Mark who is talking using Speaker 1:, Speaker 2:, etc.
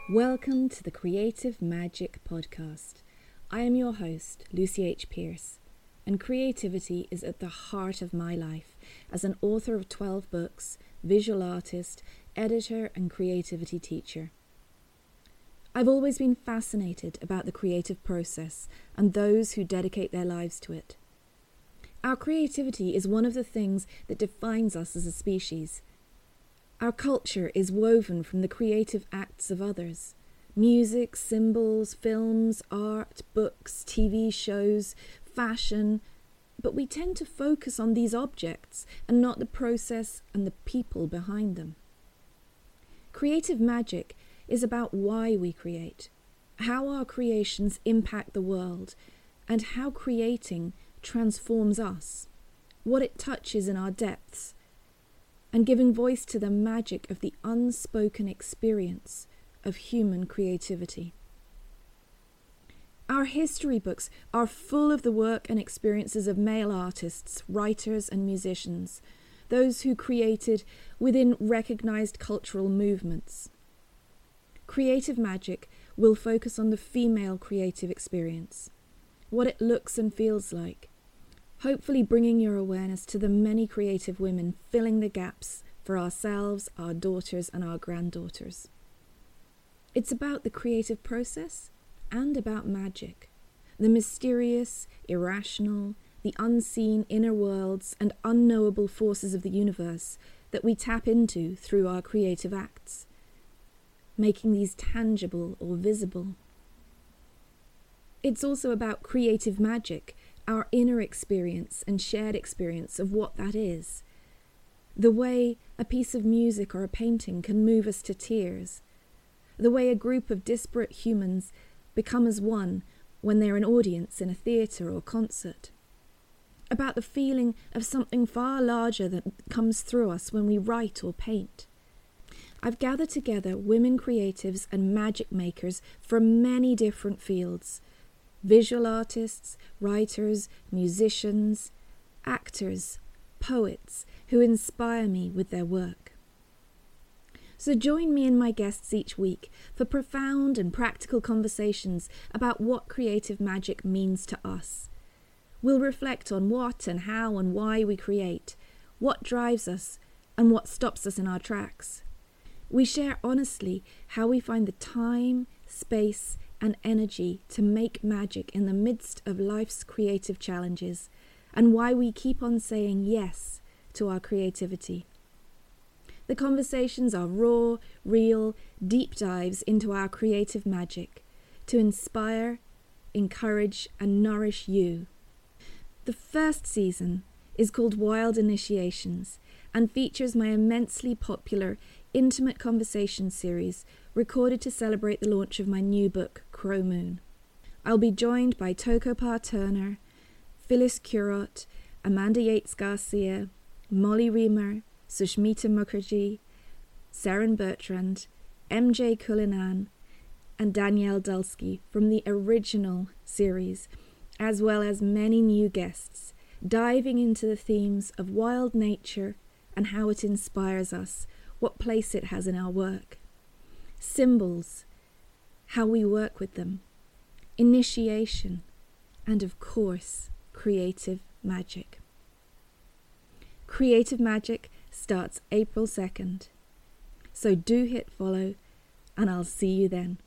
Speaker 1: Welcome to the Creative Magic Podcast. I am your host, Lucy H. Pearce, and creativity is at the heart of my life as an author of 12 books, visual artist, editor, and creativity teacher. I've always been fascinated about the creative process and those who dedicate their lives to it. Our creativity is one of the things that defines us as a species. Our culture is woven from the creative acts of others. Music, symbols, films, art, books, TV shows, fashion. But we tend to focus on these objects and not the process and the people behind them. Creative magic is about why we create, how our creations impact the world, and how creating transforms us, what it touches in our depths, and giving voice to the magic of the unspoken experience of human creativity. Our history books are full of the work and experiences of male artists, writers, and musicians, those who created within recognized cultural movements. Creative magic will focus on the female creative experience, what it looks and feels like, hopefully bringing your awareness to the many creative women filling the gaps for ourselves, our daughters, and our granddaughters. It's about the creative process and about magic, the mysterious, irrational, the unseen inner worlds and unknowable forces of the universe that we tap into through our creative acts, making these tangible or visible. It's also about creative magic, our inner experience and shared experience of what that is. The way a piece of music or a painting can move us to tears. The way a group of disparate humans become as one when they're an audience in a theatre or concert. About the feeling of something far larger that comes through us when we write or paint. I've gathered together women creatives and magic makers from many different fields. Visual artists, writers, musicians, actors, poets who inspire me with their work. So join me and my guests each week for profound and practical conversations about what creative magic means to us. We'll reflect on what and how and why we create, what drives us and what stops us in our tracks. We share honestly how we find the time, space, and energy to make magic in the midst of life's creative challenges, and why we keep on saying yes to our creativity. The conversations are raw, real, deep dives into our creative magic to inspire, encourage, and nourish you. The first season is called Wild Initiations and features my immensely popular intimate conversation series recorded to celebrate the launch of my new book, Crow Moon. I'll be joined by Toko Parr-Turner, Phyllis Curott, Amanda Yates Garcia, Molly Reamer, Sushmita Mukherjee, Saren Bertrand, MJ Cullinan, and Danielle Dulski from the original series, as well as many new guests, diving into the themes of wild nature and how it inspires us, what place it has in our work. Symbols, how we work with them, initiation, and of course, creative magic. Creative Magic starts April 2nd. So do hit follow, and I'll see you then.